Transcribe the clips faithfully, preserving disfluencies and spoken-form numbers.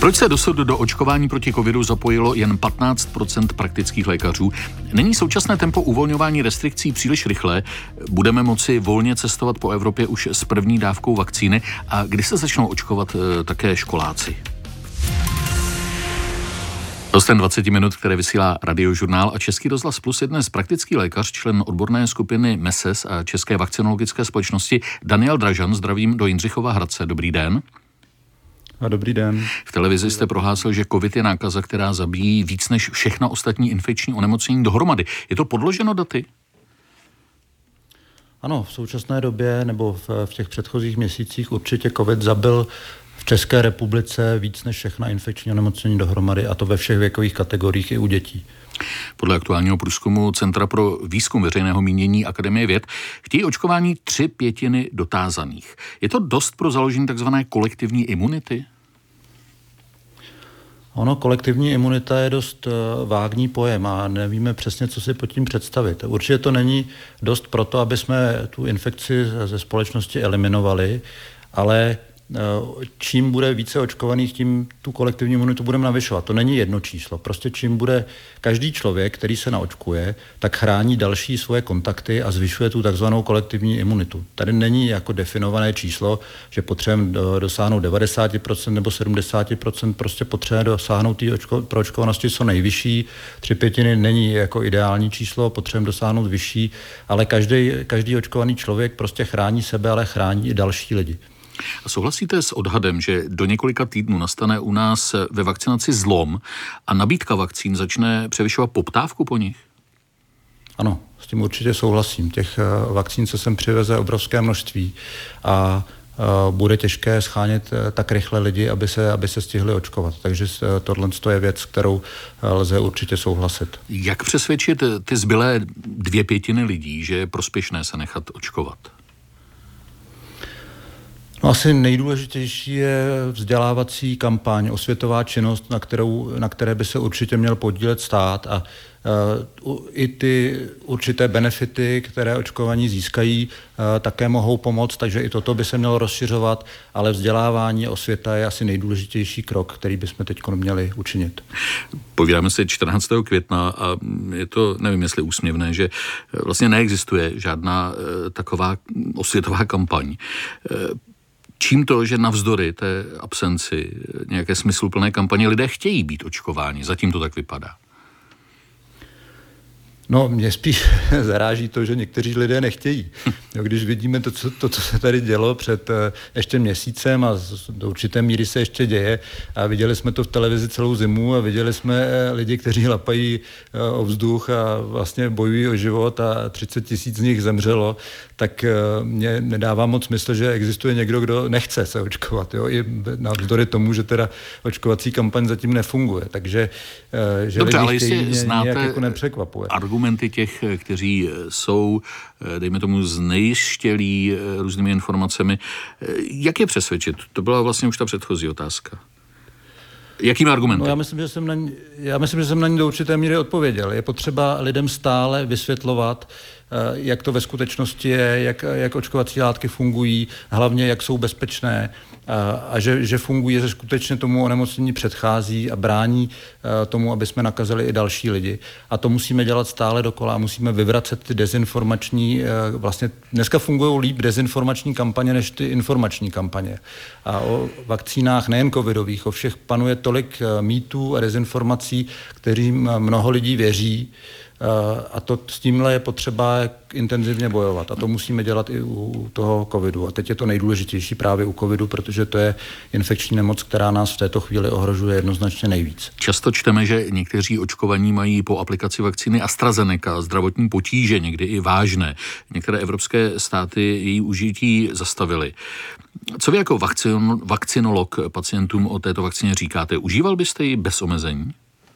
Proč se dosud do očkování proti covidu zapojilo jen patnáct procent praktických lékařů? Není současné tempo uvolňování restrikcí příliš rychlé? Budeme moci volně cestovat po Evropě už s první dávkou vakcíny? A kdy se začnou očkovat e, také školáci? Hostem dvacet minut, které vysílá Radiožurnál a Český rozhlas Plus, je dnes praktický lékař, člen odborné skupiny M E S E S a České vakcinologické společnosti Daniel Dražan. Zdravím do Jindřichova Hradce. Dobrý den. A dobrý den. V televizi jste prohlásil, že covid je nákaza, která zabíjí víc než všechna ostatní infekční onemocnění dohromady. Je to podloženo daty? Ano, v současné době nebo v, v těch předchozích měsících určitě covid zabil v České republice víc než všechna infekční onemocnění dohromady, a to ve všech věkových kategoriích i u dětí. Podle aktuálního průzkumu Centra pro výzkum veřejného mínění Akademie věd chtějí očkování tři pětiny dotázaných. Je to dost pro založení takzvané kolektivní imunity? Ono, kolektivní imunita je dost uh, vágní pojem a nevíme přesně, co si pod tím představit. Určitě to není dost proto, aby jsme tu infekci ze společnosti eliminovali, ale čím bude více očkovaných, tím tu kolektivní imunitu budeme navyšovat. To není jedno číslo. Prostě čím bude každý člověk, který se naočkuje, tak chrání další svoje kontakty a zvyšuje tu takzvanou kolektivní imunitu. Tady není jako definované číslo, že potřebujeme dosáhnout devadesát procent nebo sedmdesát procent, prostě potřebujeme dosáhnout té očko- proočkovanosti co nejvyšší. Tři pětiny není jako ideální číslo, potřebujeme dosáhnout vyšší, ale každý, každý očkovaný člověk prostě chrání sebe, ale chrání i další lidi. A souhlasíte s odhadem, že do několika týdnů nastane u nás ve vakcinaci zlom a nabídka vakcín začne převyšovat poptávku po nich? Ano, s tím určitě souhlasím. Těch vakcín se sem přiveze obrovské množství a bude těžké schánět tak rychle lidi, aby se, aby se stihli očkovat. Takže tohle je věc, kterou lze určitě souhlasit. Jak přesvědčit ty zbylé dvě pětiny lidí, že je prospěšné se nechat očkovat? No, asi nejdůležitější je vzdělávací kampaň, osvětová činnost, na, kterou, na které by se určitě měl podílet stát, a uh, i ty určité benefity, které očkovaní získají, uh, také mohou pomoct, takže i toto by se mělo rozšiřovat, ale vzdělávání a osvěta je asi nejdůležitější krok, který bychom teď měli učinit. Povídáme se čtrnáctého května a je to, nevím, jestli úsměvné, že vlastně neexistuje žádná uh, taková osvětová kampaň. Uh, Čím to, že navzdory té absenci nějaké smysluplné kampaně lidé chtějí být očkováni? Zatím to tak vypadá. No, mě spíš zaráží to, že někteří lidé nechtějí. Jo, když vidíme to co, to, co se tady dělo před uh, ještě měsícem a do určité míry se ještě děje, a viděli jsme to v televizi celou zimu a viděli jsme uh, lidi, kteří lapají uh, o vzduch a vlastně bojují o život a třicet tisíc z nich zemřelo, tak uh, mě nedává moc smysl, že existuje někdo, kdo nechce se očkovat. Jo? I navzdory tomu, že teda očkovací kampaň zatím nefunguje. Takže uh, že Dobře, lidi chtějí, mě, znáte nějak jako nepřekvapuje. Argumenty těch, kteří jsou, dejme tomu, znejštělí různými informacemi. Jak je přesvědčit? To byla vlastně už ta předchozí otázka. Jakými argumenty? No, já myslím, že jsem na ní, já myslím, že jsem na ní do určité míry odpověděl. Je potřeba lidem stále vysvětlovat, jak to ve skutečnosti je, jak, jak očkovací látky fungují, hlavně jak jsou bezpečné, a, a že, že fungují, že skutečně tomu onemocnění předchází a brání tomu, aby jsme nakazili i další lidi. A to musíme dělat stále dokola a musíme vyvracet ty dezinformační, vlastně dneska fungují líp dezinformační kampaně než ty informační kampaně. A o vakcínách nejen covidových, o všech panuje tolik mýtů a dezinformací, kterým mnoho lidí věří, a to s tímhle je potřeba intenzivně bojovat. A to musíme dělat i u toho covidu. A teď je to nejdůležitější právě u covidu, protože to je infekční nemoc, která nás v této chvíli ohrožuje jednoznačně nejvíc. Často čteme, že někteří očkovaní mají po aplikaci vakcíny AstraZeneca zdravotní potíže, někdy i vážné. Některé evropské státy její užití zastavily. Co vy jako vakcin, vakcinolog pacientům o této vakcíně říkáte? Užíval byste ji bez omezení?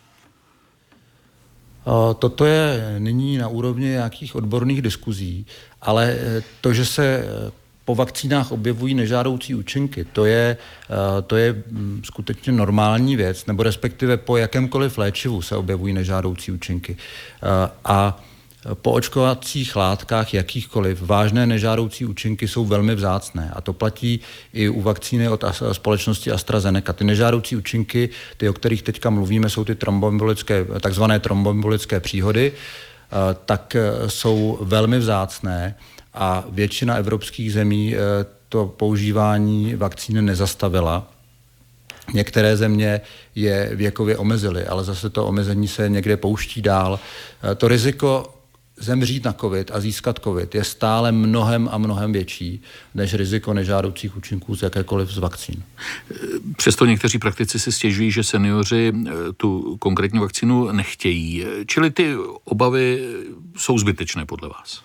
Toto je nyní na úrovni nějakých odborných diskuzí, ale to, že se po vakcínách objevují nežádoucí účinky, to je, to je skutečně normální věc, nebo respektive po jakémkoliv léčivu se objevují nežádoucí účinky. A po očkovacích látkách jakýchkoliv vážné nežádoucí účinky jsou velmi vzácné a to platí i u vakcíny od společnosti AstraZeneca. Ty nežádoucí účinky, ty, o kterých teďka mluvíme, jsou ty tromboembolické, takzvané tromboembolické příhody, tak jsou velmi vzácné a většina evropských zemí to používání vakcíny nezastavila. Některé země je věkově omezily, ale zase to omezení se někde pouští dál. To riziko zemřít na covid a získat covid je stále mnohem a mnohem větší než riziko nežádoucích účinků z jakékoliv z vakcín. Přesto někteří praktici si stěžují, že seniori tu konkrétní vakcínu nechtějí. Čili ty obavy jsou zbytečné podle vás?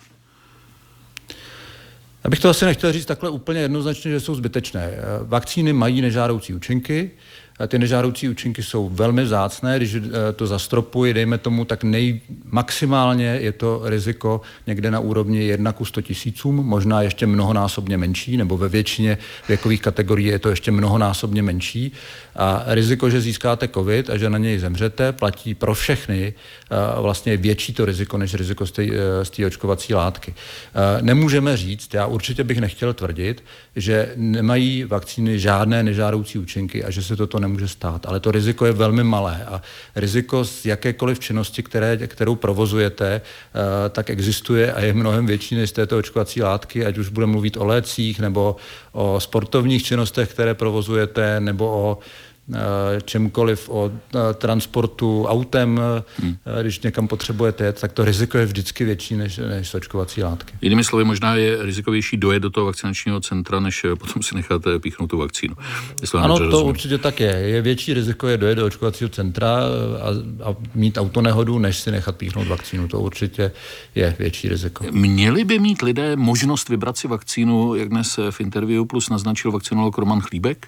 Já bych to asi nechtěl říct takhle úplně jednoznačně, že jsou zbytečné. Vakcíny mají nežádoucí účinky, ty nežádoucí účinky jsou velmi vzácné, když to zastropuji, dejme tomu, tak nej, maximálně je to riziko někde na úrovni jedna ku sto tisícům, možná ještě mnohonásobně menší, nebo ve většině věkových kategorií je to ještě mnohonásobně menší. A riziko, že získáte covid a že na něj zemřete, platí pro všechny, vlastně větší to riziko, než riziko z té očkovací látky. Nemůžeme říct, já určitě bych nechtěl tvrdit, že nemají vakcíny žádné nežádoucí účinky a že se toto nemůže stát, ale to riziko je velmi malé a riziko z jakékoliv činnosti, které, kterou provozujete, tak existuje a je mnohem větší než z této očkovací látky, ať už budeme mluvit o lécích nebo o sportovních činnostech, které provozujete, nebo o čemkoliv, o transportu autem, hmm. když někam potřebujete jet, tak to riziko je vždycky větší než, než očkovací látky. Jinými slovy, možná je rizikovější dojet do toho vakcinačního centra, než potom si nechat píchnout tu vakcínu. Ano, to rozumím. Určitě tak je. Je větší riziko je dojet do očkovacího centra a, a mít autonehodu, než si nechat píchnout vakcínu. To určitě je větší riziko. Měli by mít lidé možnost vybrat si vakcínu, jak dnes v Interview Plus naznačil vakcinolog Roman Chlíbek?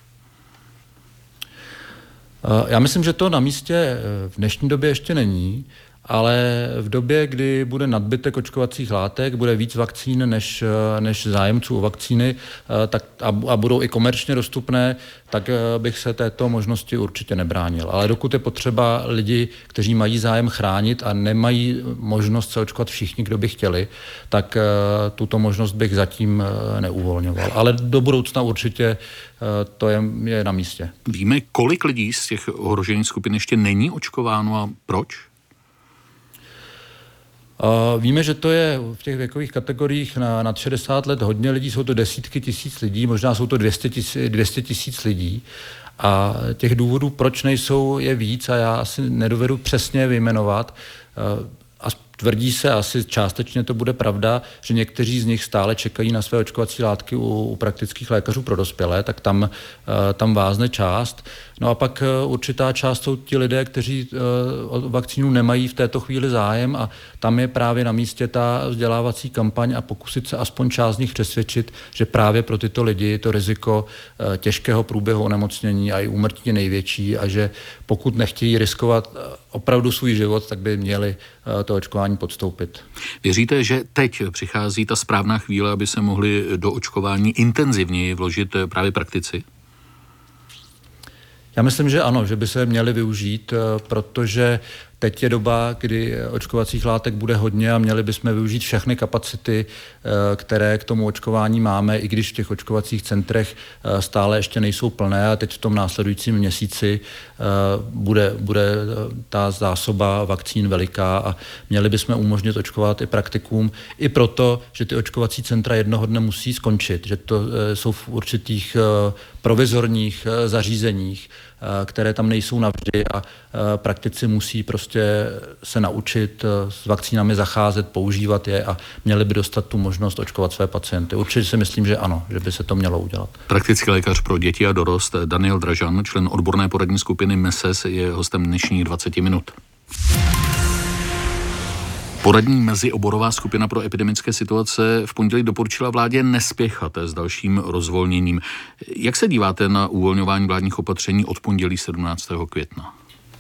Já myslím, že to na místě v dnešní době ještě není, ale v době, kdy bude nadbytek očkovacích látek, bude víc vakcín než, než zájemců o vakcíny tak, a, a budou i komerčně dostupné, tak bych se této možnosti určitě nebránil. Ale dokud je potřeba lidi, kteří mají zájem chránit a nemají možnost se očkovat všichni, kdo by chtěli, tak tuto možnost bych zatím neuvolňoval. Ale do budoucna určitě to je, je na místě. Víme, kolik lidí z těch ohrožených skupin ještě není očkováno a proč? Uh, víme, že to je v těch věkových kategoriích na, nad šedesát let hodně lidí, jsou to desítky tisíc lidí, možná jsou to dvě stě tisíc lidí a těch důvodů, proč nejsou, je víc a já asi nedovedu přesně vyjmenovat. Uh, a tvrdí se, asi částečně to bude pravda, že někteří z nich stále čekají na své očkovací látky u, u praktických lékařů pro dospělé, tak tam, uh, tam vázne část. No a pak uh, určitá část jsou ti lidé, kteří uh, o vakcínu nemají v této chvíli zájem a tam je právě na místě ta vzdělávací kampaň a pokusit se aspoň část z nich přesvědčit, že právě pro tyto lidi to riziko uh, těžkého průběhu onemocnění a i úmrtí je největší a že pokud nechtějí riskovat uh, opravdu svůj život, tak by měli uh, to očkování podstoupit. Věříte, že teď přichází ta správná chvíle, aby se mohli do očkování intenzivněji vložit právě praktici? Já myslím, že ano, že by se měli využít, protože teď je doba, kdy očkovacích látek bude hodně a měli bychom využít všechny kapacity, které k tomu očkování máme, i když v těch očkovacích centrech stále ještě nejsou plné a teď v tom následujícím měsíci bude, bude ta zásoba vakcín veliká a měli bychom umožnit očkovat i praktikům, i proto, že ty očkovací centra jednoho dne musí skončit, že to jsou v určitých provizorních zařízeních, které tam nejsou navždy a praktici musí prostě se naučit s vakcínami zacházet, používat je a měli by dostat tu možnost očkovat své pacienty. Určitě si myslím, že ano, že by se to mělo udělat. Praktický lékař pro děti a dorost Daniel Dražan, člen odborné poradní skupiny M E S E S, je hostem dnešních dvacet minut. Poradní mezioborová skupina pro epidemické situace v pondělí doporučila vládě nespěchat s dalším rozvolněním. Jak se díváte na uvolňování vládních opatření od pondělí sedmnáctého května?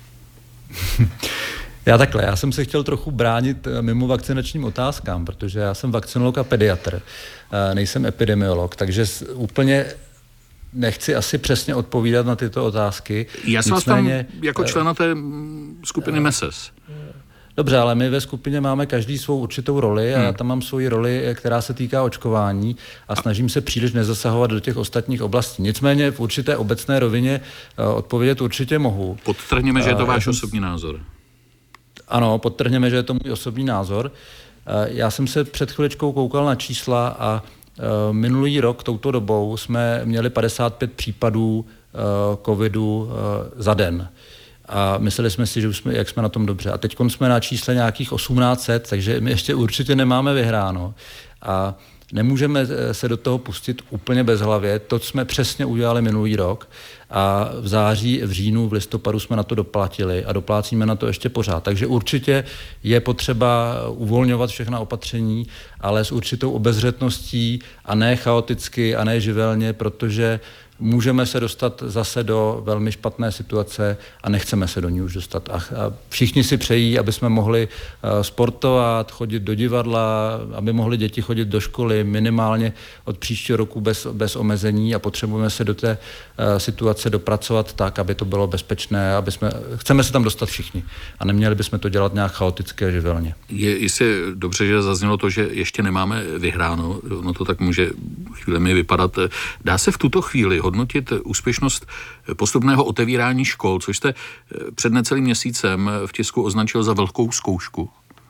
Já takhle, já jsem se chtěl trochu bránit mimo vakcinačním otázkám, protože já jsem vakcinolog a pediatr, nejsem epidemiolog, takže úplně nechci asi přesně odpovídat na tyto otázky. Já jsem vás tam jako člena té skupiny M E S E S. Dobře, ale my ve skupině máme každý svou určitou roli a hmm. já tam mám svoji roli, která se týká očkování a snažím se příliš nezasahovat do těch ostatních oblastí. Nicméně v určité obecné rovině odpovědět určitě mohu. Podtrhněme, že je to váš osobní názor. Ano, podtrhněme, že je to můj osobní názor. Já jsem se před chviličkou koukal na čísla a minulý rok touto dobou jsme měli padesát pět případů covidu za den. A mysleli jsme si, že už jsme, jak jsme na tom dobře. A teď jsme na čísle nějakých osmnáct set, takže my ještě určitě nemáme vyhráno. A nemůžeme se do toho pustit úplně bezhlavě. To jsme přesně udělali minulý rok a v září, v říjnu, v listopadu jsme na to doplatili a doplácíme na to ještě pořád. Takže určitě je potřeba uvolňovat všechna opatření, ale s určitou obezřetností a ne chaoticky a ne živelně, protože můžeme se dostat zase do velmi špatné situace a nechceme se do ní už dostat. A všichni si přejí, aby jsme mohli sportovat, chodit do divadla, aby mohli děti chodit do školy minimálně od příštího roku bez, bez omezení a potřebujeme se do té situace dopracovat tak, aby to bylo bezpečné, aby jsme, chceme se tam dostat všichni a neměli bychom to dělat nějak chaoticky a živelně. Je jistě dobře, že zaznělo to, že ještě nemáme vyhráno, no to tak může chvílemi vypadat. Dá se v tuto chvíli hodnotit úspěšnost postupného otevírání škol, což jste před necelým měsícem v tisku označil za velkou zkoušku?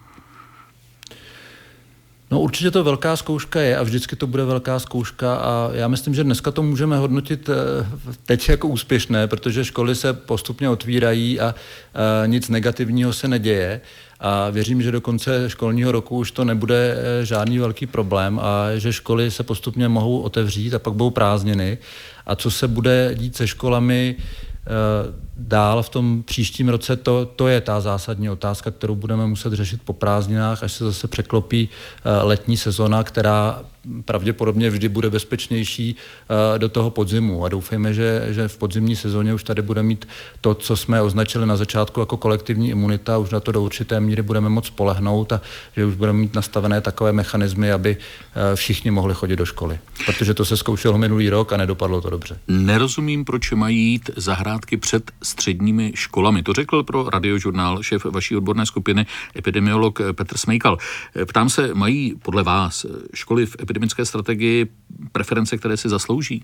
No určitě to velká zkouška je a vždycky to bude velká zkouška a já myslím, že dneska to můžeme hodnotit teď jako úspěšné, protože školy se postupně otvírají a, a nic negativního se neděje. A věřím, že do konce školního roku už to nebude žádný velký problém a že školy se postupně mohou otevřít a pak budou prázdniny. A co se bude dít se školami dál v tom příštím roce, to, to je ta zásadní otázka, kterou budeme muset řešit po prázdninách, až se zase překlopí letní sezona, která pravděpodobně vždy bude bezpečnější do toho podzimu. A doufejme, že, že v podzimní sezóně už tady bude mít to, co jsme označili na začátku jako kolektivní imunita, už na to do určité míry budeme moct spolehnout a že už budeme mít nastavené takové mechanismy, aby všichni mohli chodit do školy. Protože to se zkoušelo minulý rok a nedopadlo to dobře. Nerozumím, proč mají jít zahrádky před středními školami. To řekl pro Radiožurnál šéf vaší odborné skupiny epidemiolog Petr Smejkal. Ptám se, mají podle vás školy v epidemické strategii preference, které si zaslouží?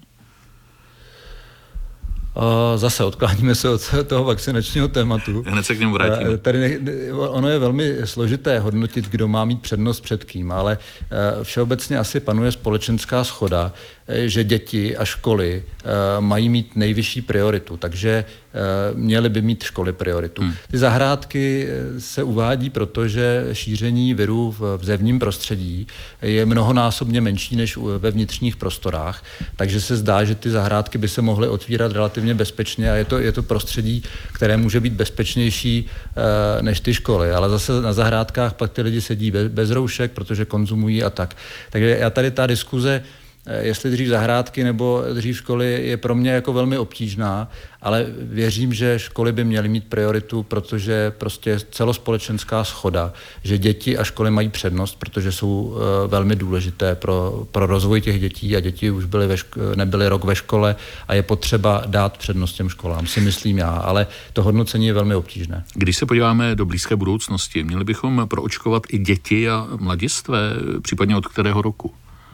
Zase odkláníme se od toho vakcinačního tématu. Hned se k němu vrátíme. Tady ono je velmi složité hodnotit, kdo má mít přednost před kým, ale všeobecně asi panuje společenská shoda, že děti a školy mají mít nejvyšší prioritu, takže měly by mít školy prioritu. Hmm. Ty zahrádky se uvádí, protože šíření viru v zevním prostředí je mnohonásobně menší než ve vnitřních prostorách, takže se zdá, že ty zahrádky by se mohly otvírat relativně bezpečně a je to, je to prostředí, které může být bezpečnější než ty školy, ale zase na zahrádkách pak ty lidi sedí bez, bez roušek, protože konzumují a tak. Takže já tady ta diskuze, jestli dřív zahrádky nebo dřív školy, je pro mě jako velmi obtížná, ale věřím, že školy by měly mít prioritu, protože prostě celospolečenská shoda, že děti a školy mají přednost, protože jsou velmi důležité pro, pro rozvoj těch dětí a děti už byly ve ško- nebyly rok ve škole a je potřeba dát přednost těm školám, si myslím já, ale to hodnocení je velmi obtížné. Když se podíváme do blízké budoucnosti, měli bychom proočkovat i děti a mladistvé, případně od kterého roku?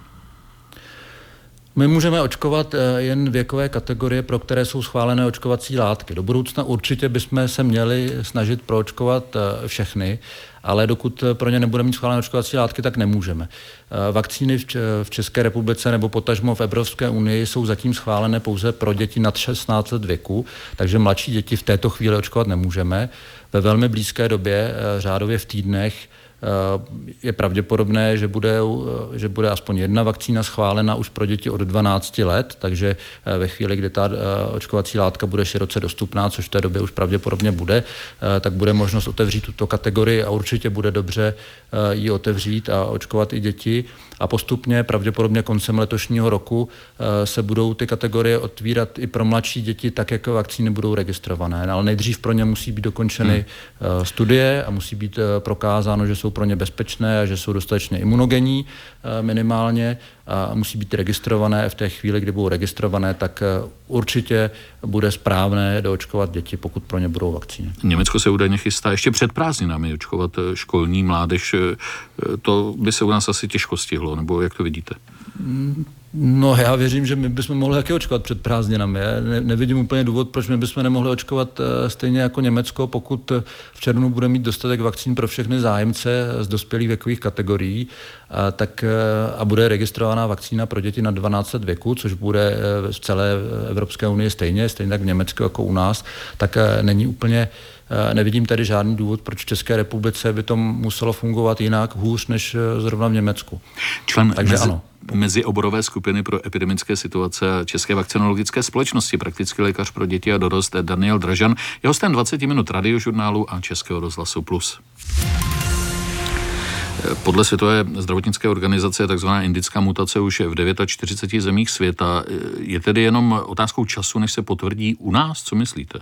My můžeme očkovat jen věkové kategorie, pro které jsou schválené očkovací látky. Do budoucna určitě bychom se měli snažit proočkovat všechny, ale dokud pro ně nebudeme mít schválené očkovací látky, tak nemůžeme. Vakcíny v České republice nebo potažmo v Evropské unii jsou zatím schválené pouze pro děti nad šestnáct let věku, takže mladší děti v této chvíli očkovat nemůžeme. Ve velmi blízké době, řádově v týdnech, je pravděpodobné, že bude, že bude aspoň jedna vakcína schválena už pro děti od dvanácti let, takže ve chvíli, kdy ta očkovací látka bude široce dostupná, což v té době už pravděpodobně bude, tak bude možnost otevřít tuto kategorii a určitě bude dobře ji otevřít a očkovat i děti. A postupně, pravděpodobně koncem letošního roku, se budou ty kategorie otvírat i pro mladší děti, tak jak vakcíny budou registrované. Ale nejdřív pro ně musí být dokončeny hmm. studie a musí být prokázáno, že jsou jsou pro ně bezpečné a že jsou dostatečně imunogenní minimálně a musí být registrované. V té chvíli, kdy budou registrované, tak určitě bude správné doočkovat děti, pokud pro ně budou vakcíny. Německo se údajně chystá ještě před prázdninami očkovat školní mládež. To by se u nás asi těžko stihlo, nebo jak to vidíte? No, já věřím, že my bychom mohli taky očkovat před prázdninami. Já ne, nevidím úplně důvod, proč my bychom nemohli očkovat stejně jako Německo, pokud v červnu bude mít dostatek vakcín pro všechny zájemce z dospělých věkových kategorií, a, tak, a bude registrovaná vakcína pro děti nad dvanáct let věku, což bude v celé Evropské unii stejně, stejně tak v Německu jako u nás, tak není úplně. Nevidím tady žádný důvod, proč v České republice by to muselo fungovat jinak, hůř než zrovna v Německu. Člen Takže mezi, ano. Mezioborové skupiny pro epidemické situace České vakcinologické společnosti, praktický lékař pro děti a dorost Daniel Dražan, je hostem dvacet minut Radiožurnálu a Českého rozhlasu Plus. Podle Světové zdravotnické organizace je takzvaná indická mutace už v čtyřiceti devíti zemích světa. Je tedy jenom otázkou času, než se potvrdí u nás? Co myslíte?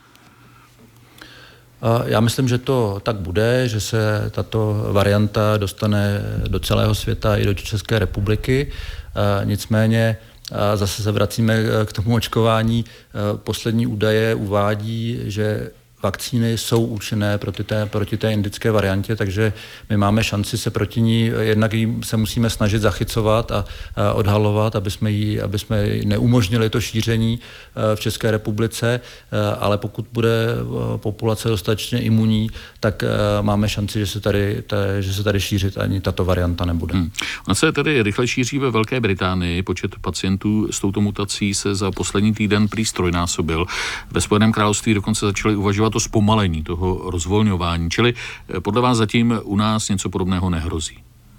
Já myslím, že to tak bude, že se tato varianta dostane do celého světa i do České republiky. Nicméně zase se vracíme k tomu očkování. Poslední údaje uvádí, že vakcíny jsou účinné proti té, proti té indické variantě, takže my máme šanci se proti ní, jednak jí se musíme snažit zachycovat a, a odhalovat, aby jsme, jí, aby jsme jí neumožnili to šíření v České republice, ale pokud bude populace dostatečně imunní, tak máme šanci, že se tady, ta, že se tady šířit ani tato varianta nebude. Hmm. Ona se tedy rychle šíří ve Velké Británii. Počet pacientů s touto mutací se za poslední týden prý strojnásobil. Ve Spojeném království dokonce začali uvažovat o zpomalení toho rozvolňování. Čili podle vás zatím u nás něco podobného nehrozí?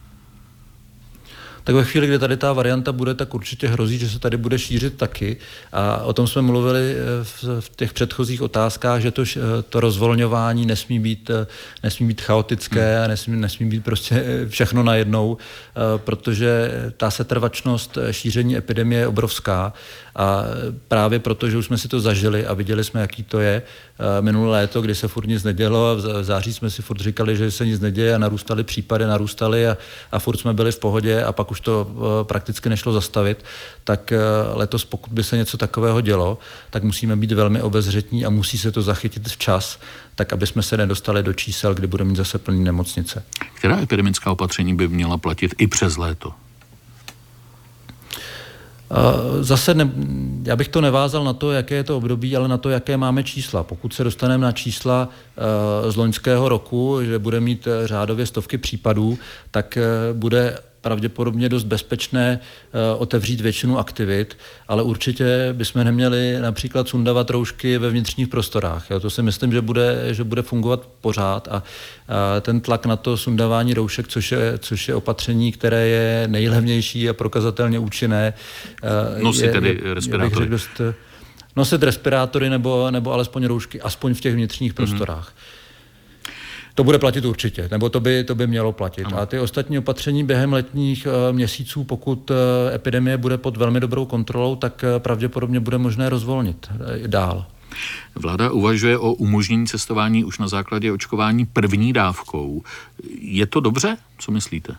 Tak ve chvíli, kdy tady ta varianta bude, tak určitě hrozí, že se tady bude šířit taky. A o tom jsme mluvili v, v těch předchozích otázkách, že to, to rozvolňování nesmí být, nesmí být chaotické a nesmí, nesmí být prostě všechno najednou, protože ta setrvačnost šíření epidemie je obrovská. A právě proto, že už jsme si to zažili a viděli jsme, jaký to je minulé léto, kdy se furt nic nedělo a v září jsme si furt říkali, že se nic neděje a narůstaly případy, narůstaly a, a furt jsme byli v pohodě a pak už to prakticky nešlo zastavit, tak letos, pokud by se něco takového dělo, tak musíme být velmi obezřetní a musí se to zachytit včas, tak aby jsme se nedostali do čísel, kdy budeme mít zase plný nemocnice. Která epidemická opatření by měla platit i přes léto? Zase ne, já bych to nevázal na to, jaké je to období, ale na to, jaké máme čísla. Pokud se dostaneme na čísla z loňského roku, že bude mít řádově stovky případů, tak bude pravděpodobně dost bezpečné uh, otevřít většinu aktivit, ale určitě bychom neměli například sundavat roušky ve vnitřních prostorách. Jo? To si myslím, že bude, že bude fungovat pořád a, a ten tlak na to sundavání roušek, což je, což je opatření, které je nejlevnější a prokazatelně účinné. Uh, Nosit tedy respirátory. Dost, nosit respirátory nebo, nebo alespoň roušky, aspoň v těch vnitřních prostorách. Mm-hmm. To bude platit určitě, nebo to by, to by mělo platit. Ano. A ty ostatní opatření během letních uh, měsíců, pokud uh, epidemie bude pod velmi dobrou kontrolou, tak uh, pravděpodobně bude možné rozvolnit uh, dál. Vláda uvažuje o umožnění cestování už na základě očkování první dávkou. Je to dobře? Co myslíte?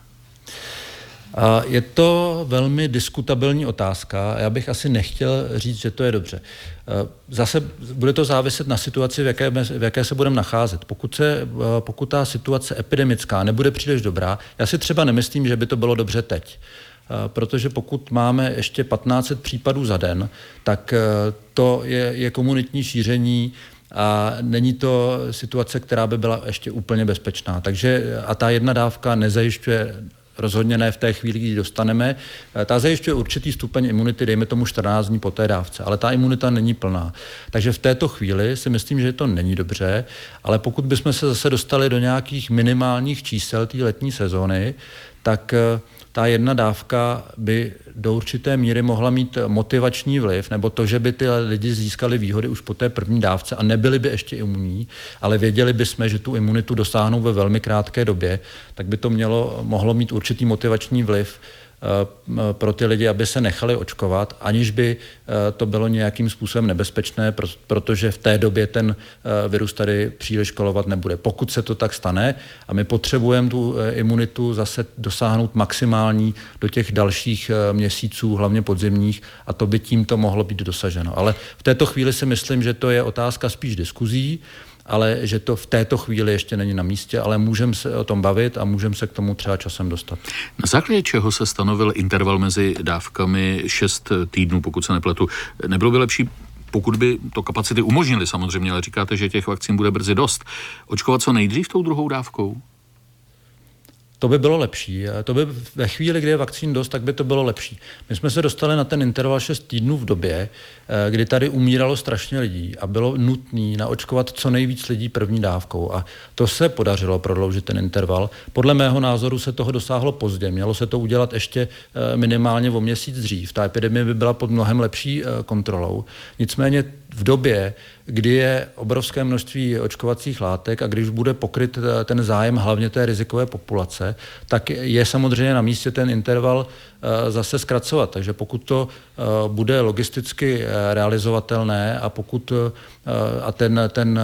Je to velmi diskutabilní otázka. Já bych asi nechtěl říct, že to je dobře. Zase bude to záviset na situaci, v jaké, v jaké se budeme nacházet. Pokud, se, pokud ta situace epidemická nebude příliš dobrá, já si třeba nemyslím, že by to bylo dobře teď. Protože pokud máme ještě patnáct set případů za den, tak to je, je komunitní šíření a není to situace, která by byla ještě úplně bezpečná. Takže a ta jedna dávka nezajišťuje rozhodně ne v té chvíli, kdy dostaneme. Ta zajišťuje určitý stupeň imunity, dejme tomu čtrnáct dní po té dávce, ale ta imunita není plná. Takže v této chvíli si myslím, že to není dobře, ale pokud bychom se zase dostali do nějakých minimálních čísel té letní sezóny, tak ta jedna dávka by do určité míry mohla mít motivační vliv, nebo to, že by ty lidi získali výhody už po té první dávce a nebyli by ještě imunní, ale věděli bychom, že tu imunitu dosáhnou ve velmi krátké době, tak by to mělo, mohlo mít určitý motivační vliv pro ty lidi, aby se nechali očkovat, aniž by to bylo nějakým způsobem nebezpečné, protože v té době ten virus tady příliš kolovat nebude. Pokud se to tak stane a my potřebujeme tu imunitu zase dosáhnout maximální do těch dalších měsíců, hlavně podzimních, a to by tímto mohlo být dosaženo. Ale v této chvíli si myslím, že to je otázka spíš diskuzí, ale že to v této chvíli ještě není na místě, ale můžeme se o tom bavit a můžeme se k tomu třeba časem dostat. Na základě čeho se stanovil interval mezi dávkami šest týdnů, pokud se nepletu? Nebylo by lepší, pokud by to kapacity umožnily samozřejmě, ale říkáte, že těch vakcín bude brzy dost, očkovat co nejdřív tou druhou dávkou? To by bylo lepší. To by ve chvíli, kdy je vakcín dost, tak by to bylo lepší. My jsme se dostali na ten interval šest týdnů v době, kdy tady umíralo strašně lidí a bylo nutné naočkovat co nejvíc lidí první dávkou. A to se podařilo prodloužit ten interval. Podle mého názoru se toho dosáhlo pozdě. Mělo se to udělat ještě minimálně o měsíc dřív. Ta epidemie by byla pod mnohem lepší kontrolou. Nicméně v době, kdy je obrovské množství očkovacích látek a když bude pokryt ten zájem hlavně té rizikové populace, tak je samozřejmě na místě ten interval zase zkracovat. Takže pokud to bude logisticky realizovatelné a pokud a ten, ten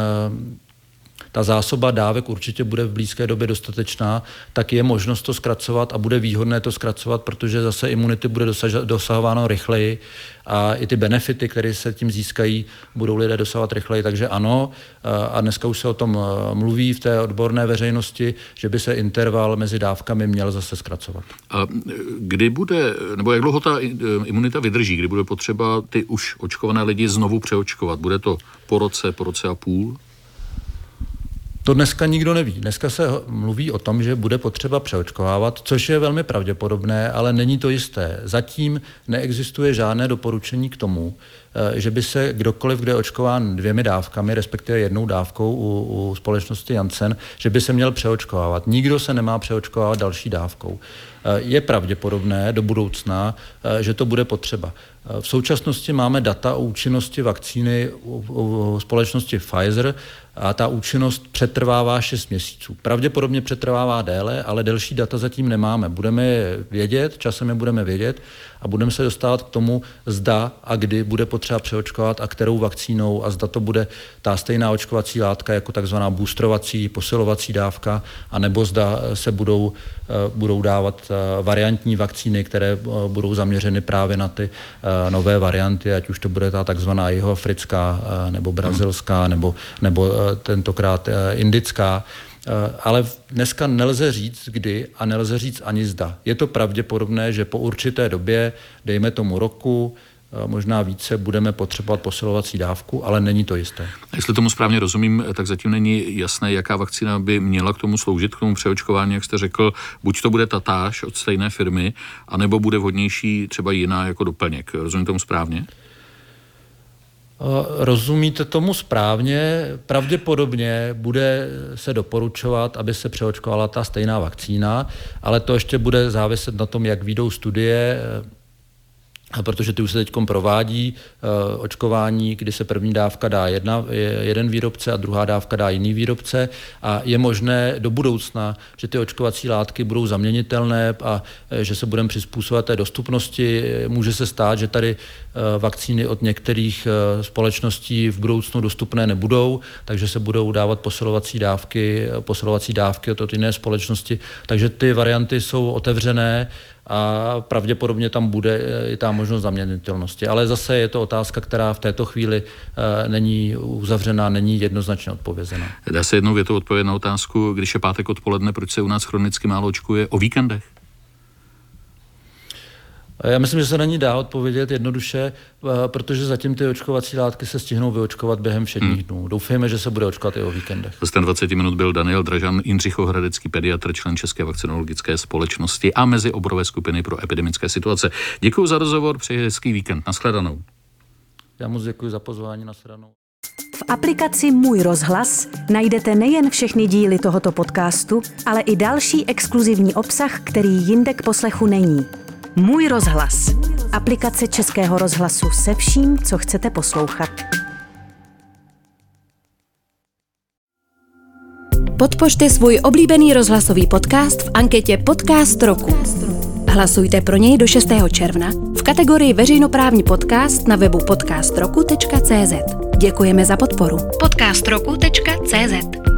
ta zásoba dávek určitě bude v blízké době dostatečná, tak je možnost to zkracovat a bude výhodné to zkracovat, protože zase imunity bude dosahováno rychleji a i ty benefity, které se tím získají, budou lidé dosahovat rychleji. Takže ano, a dneska už se o tom mluví v té odborné veřejnosti, že by se interval mezi dávkami měl zase zkracovat. A kdy bude, nebo jak dlouho ta imunita vydrží, kdy bude potřeba ty už očkované lidi znovu přeočkovat? Bude to po roce, po roce a půl? To dneska nikdo neví. Dneska se mluví o tom, že bude potřeba přeočkovávat, což je velmi pravděpodobné, ale není to jisté. Zatím neexistuje žádné doporučení k tomu, že by se kdokoliv, kdo je očkován dvěmi dávkami, respektive jednou dávkou u, u společnosti Janssen, že by se měl přeočkovávat. Nikdo se nemá přeočkovávat další dávkou. Je pravděpodobné do budoucna, že to bude potřeba. V současnosti máme data o účinnosti vakcíny u, u společnosti Pfizer a ta účinnost přetrvává šest měsíců. Pravděpodobně přetrvává déle, ale delší data zatím nemáme. Budeme je vědět, časem je budeme vědět a budeme se dostávat k tomu, zda a kdy bude potřeba přeočkovat a kterou vakcínou a zda to bude ta stejná očkovací látka jako takzvaná boostrovací, posilovací dávka, anebo zda se budou, budou dávat variantní vakcíny, které budou zaměřeny právě na ty nové varianty, ať už to bude ta takzvaná jihoafrická nebo brazilská nebo, nebo tentokrát indická. Ale dneska nelze říct kdy a nelze říct ani zda. Je to pravděpodobné, že po určité době, dejme tomu roku, možná více, budeme potřebovat posilovací dávku, ale není to jisté. A jestli tomu správně rozumím, tak zatím není jasné, jaká vakcína by měla k tomu sloužit, k tomu přeočkování, jak jste řekl, buď to bude tatáž od stejné firmy, anebo bude vhodnější třeba jiná jako doplněk. Rozumím tomu správně? Rozumíte tomu správně. Pravděpodobně bude se doporučovat, aby se přeočkovala ta stejná vakcína, ale to ještě bude záviset na tom, jak vyjdou studie, protože ty už se teď provádí uh, očkování, kdy se první dávka dá jedna, jeden výrobce a druhá dávka dá jiný výrobce a je možné do budoucna, že ty očkovací látky budou zaměnitelné a že se budeme přizpůsobovat té dostupnosti. Může se stát, že tady uh, vakcíny od některých uh, společností v budoucnu dostupné nebudou, takže se budou dávat posilovací dávky, posilovací dávky od, od jiné společnosti. Takže ty varianty jsou otevřené a pravděpodobně tam bude i ta možnost zaměnitelnosti. Ale zase je to otázka, která v této chvíli e, není uzavřená, není jednoznačně odpovězená. Dá se jednou větou odpovědět na otázku, když je pátek odpoledne, proč se u nás chronicky málo očkuje o víkendech? Já myslím, že se na ní dá odpovědět jednoduše, protože zatím ty očkovací látky se stihnou vyočkovat během všedních hmm. dnů. Doufejme, že se bude očkovat i o víkendech. Hostem dvacet minut byl Daniel Dražan, jindřichohradecký pediatr, člen České vakcinologické společnosti a mezi oborové skupiny pro epidemické situace. Děkuji za rozhovor, přeji hezký víkend. Nashledanou. Já moc děkuji za pozvání, nashledanou. V aplikaci Můj rozhlas najdete nejen všechny díly tohoto podcastu, ale i další exkluzivní obsah, který jinde k poslechu není. Můj rozhlas. Aplikace Českého rozhlasu se vším, co chcete poslouchat. Podpořte svůj oblíbený rozhlasový podcast v anketě Podcast roku. Hlasujte pro něj do šestého června v kategorii veřejnoprávní podcast na webu podcast roku tečka cé zet. Děkujeme za podporu. podcast roku tečka cé zet